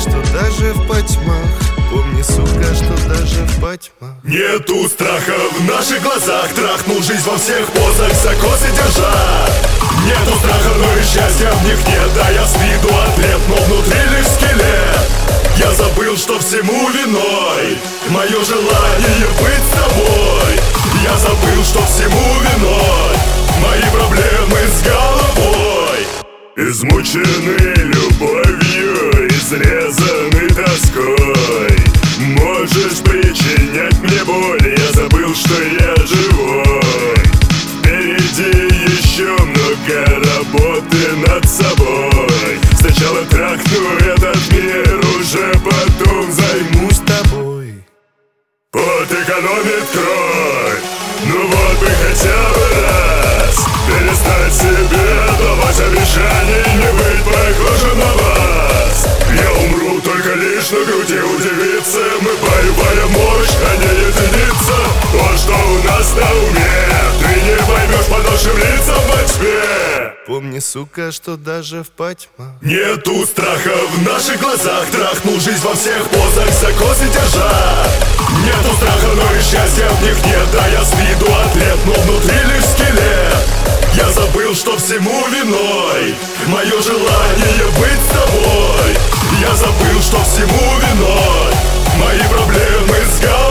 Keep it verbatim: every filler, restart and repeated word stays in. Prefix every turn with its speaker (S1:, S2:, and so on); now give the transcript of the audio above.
S1: что даже в потьмах. Помни, сука, что даже в потьмах.
S2: Нету страха в наших глазах. Трахнул жизнь во всех позах, за косы держа. Нету страха, но и счастья в них нет. Да я с виду атлет, но внутри лишь скелет. Я забыл, что всему виной мое желание быть с тобой. Я забыл, что всему виной мои проблемы с головой. Измученный любовью, изрезанный тоской, можешь причинять мне боль. Я забыл, что я живой. Впереди еще много работы над собой. Сначала трахну этот мир, уже потом займусь тобой. Пот экономит кровь, ну вот бы хотя бы раз перестать себе давать обещаний, не быть похожим на вас. Я умру только лишь на груди у девицы. Мы боевая мощь, а не единица. Вот что у нас на уме, ты не поймешь по нашим лицам во тьме.
S1: Помни, сука, что даже в потьмах
S2: нету страха в наших глазах. Трахнул жизнь во всех позах, за косы держа. Нету страха, но и счастья в них нет. Да я с виду атлет, но внутри лишь скелет. Я забыл, что всему виной мое желание быть с тобой. Я забыл, что всему виной мои проблемы с головой.